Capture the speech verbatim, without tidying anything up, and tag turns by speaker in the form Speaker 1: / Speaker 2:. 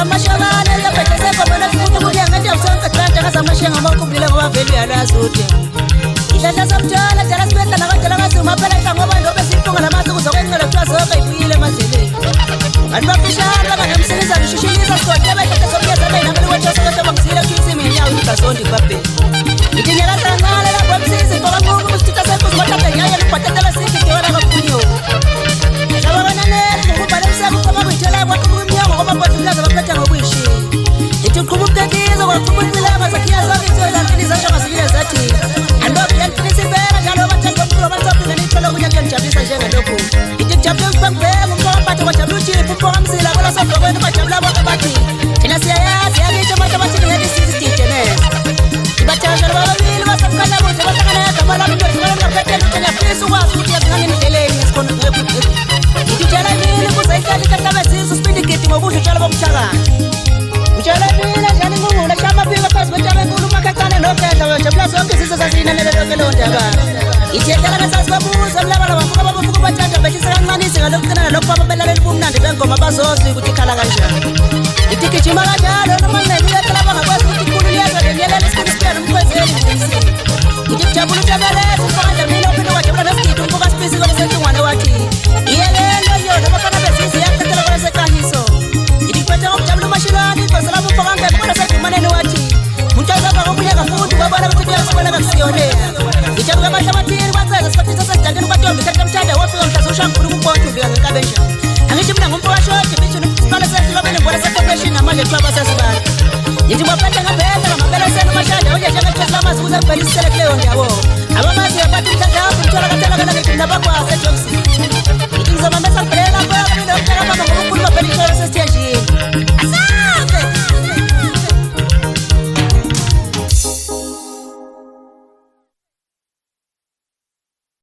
Speaker 1: mashavana ya pekese kwa bwana kutu kulia ngati ya usanga tata kasa mashenga moko bila kwa veli ya lasote ilata samtala tala speta na kantala kasu mapela itango bando besitunga na masu kuzokwenga la twa soka ipuile masele anba kishana kana msiliza mshushiliza sote beka tasopia sana inangali wacha soka kwa msila kisi menya uka sondi pape itinyala tangala la kwa msiliza kwa mungu mstita sako zmataka yaya nipatata la siki kiwana kapunyo sababana ne mungu pale msaku kama kuitela kwa kumumia kwa kwa tulia za wakati ngobwishi itukumbuka kizo kwa kumumila masakia zote zote lakini zasha masilia zati ando kiantini sibera jalo matako kwa matako na nitolo kunyaka nchabisa jenga doko itichape mpambe mko pata kwa chabuchi pupo msila wala sofa kwa kwa chabla kwa kabati tena sia ya sia ni chama chama chini hadi sisi titene ibata jalo baba vile wasakana wote wasakana kama la mtu kwa kapete tena peso wa suti ya ngani ni teleni skono itichala vile kusaika likataba sisi spindi kiti mabusho chala mchanga uchala vile jani mungu na shamba pia kwa sababu chama ngulu makatana no kata chabla songe sisi sasa ina nele lokelo ndaba ichekala na sasa babu sabla bala bafuka babu fuka bachanga betisa ngani singalo kana lokwa babela le bumnandi bengo mabazozi kutikala kanja itike chimala jalo no manne vile kala bana kwa kuti kulia za deniela lesikisikia mkwezeli itike chabulu chabale kufanya milo pino wa chabla basi tumbuka spesi kwa sasa mwana wati yele ndio yo bakana besisi yake tele kwa sasa hizo itike chabulu chabulu mashirani kwa salamu kwa nganga kwa sasa maneno wati mtaza kwa kunya kafutu baba na kutia kwa na kusionea itakuwa kama matiri kwanza sasa sasa tangeni kwa tombe katika mtanda wapi mtazosha mkuru kwa tu bila kabesha angichi mna ngompo washo kibicho pala sasa ngombe bora sasa passion na mali kwa sasa baba yiti mwapata ngapenda kama bela sana mashada hoja changa chama suza polisi select leo ndio abo aba mazi yapata mtanda hapo mtola katala kana kinda bakwa sasa